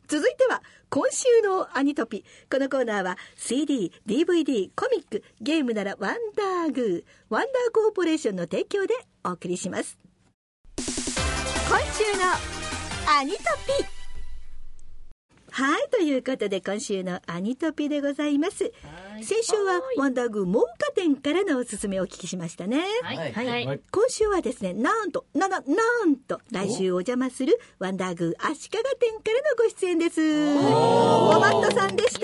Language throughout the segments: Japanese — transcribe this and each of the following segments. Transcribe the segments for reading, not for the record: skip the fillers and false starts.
続いては今週のアニトピ。このコーナーは CD、DVD、コミック、ゲームならワンダーグー、ワンダーコーポレーションの提供でお送りします。今週のアニトピ。はい、ということで今週のアニトピでございます。先週はワンダーグー真岡店からのおすすめをお聞きしましたね。今週はですね、なんと来週お邪魔するワンダーグー足利店からのご出演です。おばっとさんでした。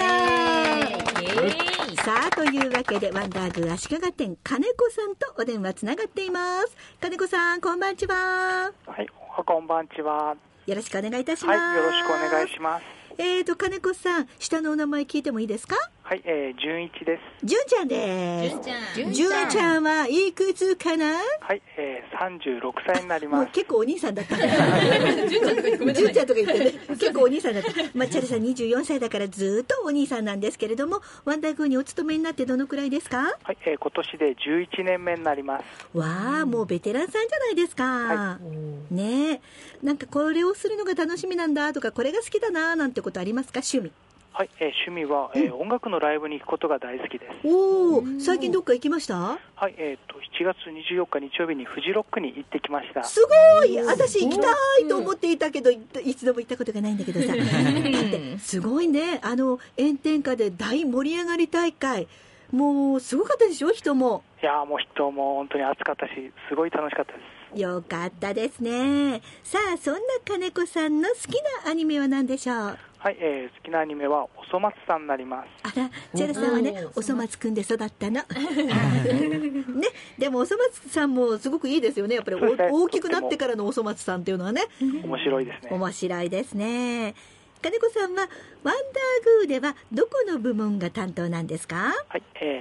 さあ、というわけでワンダーグー足利店金子さんとお電話つながっています。金子さん、こんばんちは。 はい、こんばんちは。 よろしくお願いいたします。 はい、よろしくお願いします。 金子さん、下のお名前聞いてもいいですか？ はい、純一です。 純ちゃんです。純ちゃんはいくつかな？ はい、36歳になります。 もう結構お兄さんだった純ちゃんとか言ってね、結構お兄さんだった。チャレさん24歳だからずっとお兄さんなんですけれども、ワンダーグーにお勤めになってどのくらいですか？ はい、今年で11年目になります。 わあ、もうベテランさんじゃないですか。はい、ねえ、なんかこれをするのが楽しみなんだとか、これが好きだななんてことありますか？趣味。 はい、趣味は、音楽のライブに行くことが大好きです。 おお、最近どっか行きました？ はい、7月24日日曜日にフジロックに行ってきました。 すごい、私行きたいと思っていたけど、一度も行ったことがないんだけどさだってすごいね、炎天下で大盛り上がり大会、もうすごかったでしょ？人も。 いや、もう人も本当に暑かったし、すごい楽しかったです。 よかったですね。さあ、そんな金子さんの好きなアニメは何でしょう？ はい、好きなアニメはおそ松さんになります。 あら、チャラさんはね、おそ松くんで育ったのね。でもおそ松さんもすごくいいですよね。やっぱり大きくなってからのおそ松さんっていうのはね、 面白いですね。 面白いですね。金子さんはワンダーグーではどこの部門が担当なんですか？ はい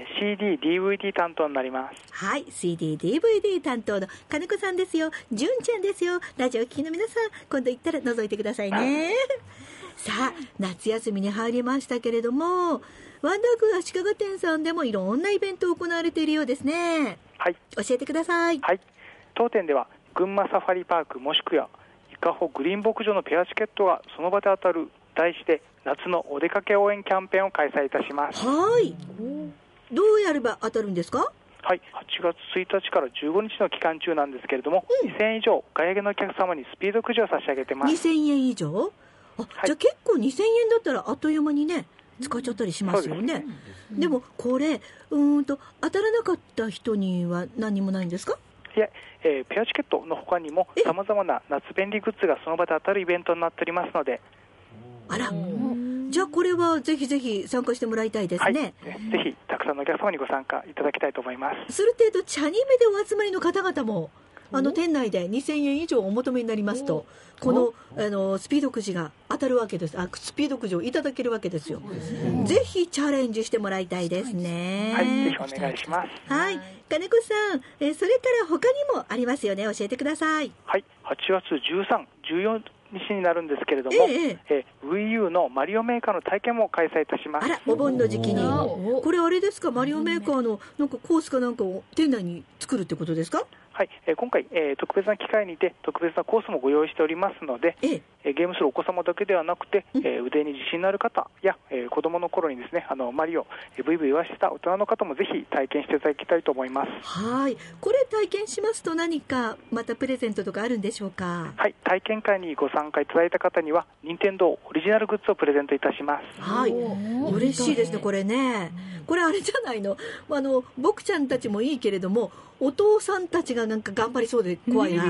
、CD、DVD 担当になります。 はい、CD、DVD 担当の金子さんですよ。純ちゃんですよ。ラジオ聴きの皆さん、今度行ったら覗いてくださいね。さあ、夏休みに入りましたけれども、ワンダーグー足利店さんでもいろんなイベントを行われているようですね。 はい、 教えてください。 はい、当店では群馬サファリパークもしくは伊香保グリーン牧場のペアチケットがその場で当たる題して夏のお出かけ応援キャンペーンを開催いたします。 はい、どうやれば当たるんですか？ はい、8月1日から15日の期間中なんですけれども、2000円以上外野のお客様にスピードくじを差し上げてます。 2000円以上？はい、じゃあ結構2000円だったらあっという間にね使っちゃったりしますよね。でもこれ当たらなかった人には何もないんですか？ いや、ペアチケットの他にもさまざまな夏便利グッズがその場で当たるイベントになっておりますので。 あら、じゃあこれはぜひぜひ参加してもらいたいですね。 はい、ぜひたくさんのお客様にご参加いただきたいと思います。 する程度茶に目でお集まりの方々も店内で2000円以上お求めになりますと、このスピードくじが当たるわけです。スピードくじをいただけるわけですよ。ぜひチャレンジしてもらいたいですね。 はい、ぜひお願いします。 はい、金子さん、それから他にもありますよね。教えてください。 はい、8月13、14日になるんですけれども、Wii U のマリオメーカーの体験も開催いたします。 あら、お盆の時期に。これあれですか、マリオメーカーのなんかコースかなんかを店内に作るってことですか？ はい、今回、特別な機会にて特別なコースもご用意しておりますので、ゲームするお子様だけではなくて、腕に自信のある方や、子供の頃にですね、マリオブイブイ言わせた大人の方もぜひ体験していただきたいと思います。 はい、これ体験しますと何かまたプレゼントとかあるんでしょうか？ はい、体験会にご参加いただいた方には任天堂オリジナルグッズをプレゼントいたします。 はい、嬉しいですね。これね、これあれじゃないの、僕ちゃんたちもいいけれどもお父さんたちがなんか頑張りそうで怖いな。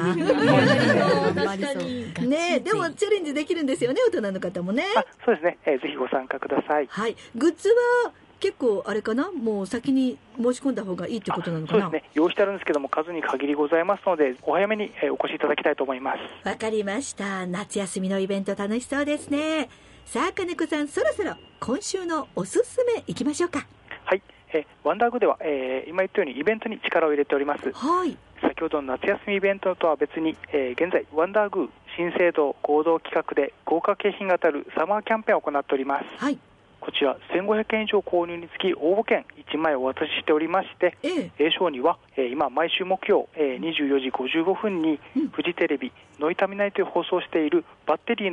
ね、でもチャレンジできるんですよね、大人の方もね。 そうですね、ぜひご参加ください。 はい、グッズは結構あれかな、もう先に申し込んだ方がいいってことなのかな？ そうですね、用意してあるんですけども数に限りございますのでお早めにお越しいただきたいと思います。 わかりました。夏休みのイベント楽しそうですね。さあ金子さん、そろそろ今週のおすすめいきましょうか。 はい、ワンダーグでは、今言ったようにイベントに力を入れております。 はい、 先ほどの夏休みイベントとは別に、現在ワンダーグー新制度合同企画で豪華景品が当たるサマーキャンペーンを行っております。 はい、 こちら1500円以上購入につき応募券1枚お渡ししておりまして、A 賞には、今毎週木曜、24時55分にフジテレビノイタミナイトで放送しているバッテリーの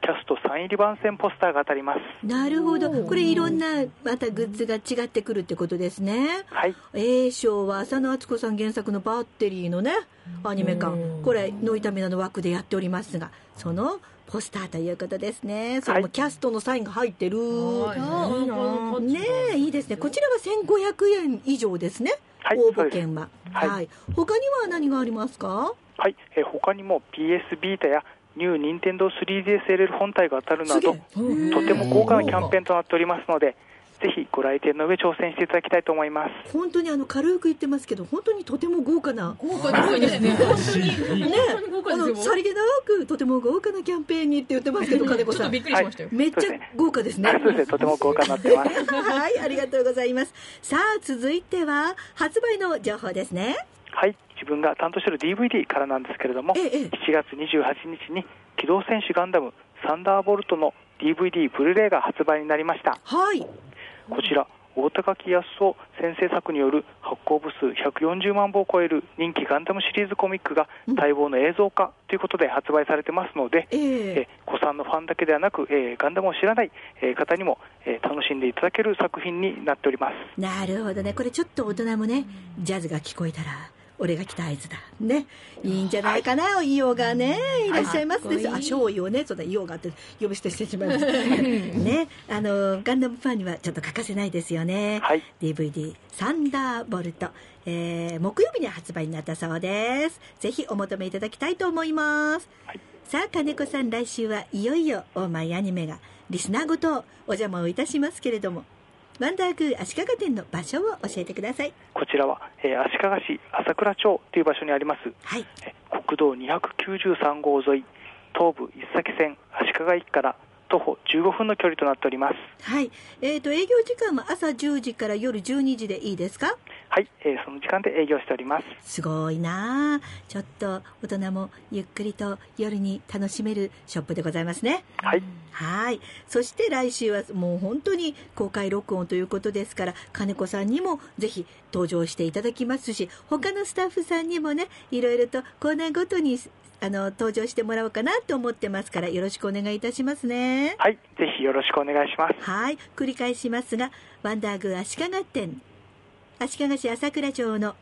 キャストサイン入り番宣ポスターが当たります。 なるほど。これいろんなまたグッズが違ってくるってことですね。 はい。 A 賞は浅野敦子さん原作のバッテリーのねアニメ化、これノイタミナの枠でやっておりますが、そのポスターということですね。それもキャストのサインが入ってる、ねえ、いいですね。こちらは1500円以上ですね、応募券は。はい。他には何がありますか？ はい、他にも PS ビータやニューニンテンドー 3DSLL 本体が当たるなど、とても豪華なキャンペーンとなっておりますので、ぜひご来店の上挑戦していただきたいと思います。 本当に軽く言ってますけど、本当にとても豪華ですね。本当にね、さりげなくとても豪華なキャンペーンにって言ってますけど、金子さん、ちょっとびっくりしましたよ。めっちゃ豪華ですね。 そうですね、とても豪華になってます。 はい、ありがとうございます。さあ、続いては発売の情報ですね。 はい、自分が担当している DVD からなんですけれども、7月28日に機動戦士ガンダムサンダーボルトの DVD ブルーレイが発売になりました。 はい。 こちら大高木康夫先生作による発行部数140万部を超える人気ガンダムシリーズコミックが待望の映像化ということで発売されてますので、子さんのファンだけではなく、ガンダムを知らない、方にも、楽しんでいただける作品になっております。 なるほどね。これちょっと大人もね、ジャズが聞こえたら俺が来た合図だね、いいんじゃないかな。イオがねいらっしゃいますです。少イオね、そんなイオがって呼び捨てしてしまいますね。ガンダムファンにはちょっと欠かせないですよね。 はい、 DVD サンダーボルト、木曜日に発売になったそうです。ぜひお求めいただきたいと思います。はい、さあ金子さん、来週はいよいよオーマイアニメがリスナーごとお邪魔をいたしますけれども、ワンダーグー足利店の場所を教えてください。 こちらは、足利市朝倉町という場所にあります、 はい、 国道293号沿い東武一崎線足利駅から徒歩15分の距離となっております。 はい。営業時間は朝10時から夜12時でいいですか？ はい、その時間で営業しております。 すごいな。ちょっと大人もゆっくりと夜に楽しめるショップでございますね。 はい。 はい。そして来週はもう本当に公開録音ということですから、金子さんにもぜひ登場していただきますし、他のスタッフさんにもね、いろいろとコーナーごとに登場してもらおうかなと思ってますから、よろしくお願いいたしますね。 はい、ぜひよろしくお願いします。 はい、繰り返しますが、ワンダーグー足利店、足利市朝倉町の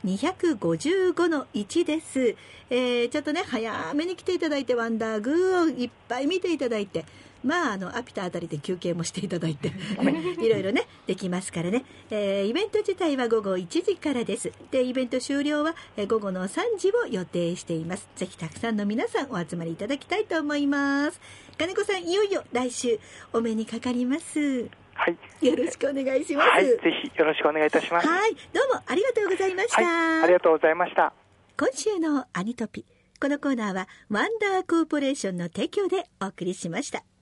255-1です。ちょっとね早めに来ていただいて、ワンダーグーをいっぱい見ていただいて、アピタあたりで休憩もしていただいていろいろねできますからね。イベント自体は午後1時からです。でイベント終了は午後の3時を予定しています。ぜひたくさんの皆さんお集まりいただきたいと思います。金子さん、いよいよ来週お目にかかります。 はい、 よろしくお願いします。 はい、ぜひよろしくお願いいたします。 はい、どうもありがとうございました。 はい、ありがとうございました。 今週のアニトピ、このコーナーはワンダーコーポレーションの提供でお送りしました。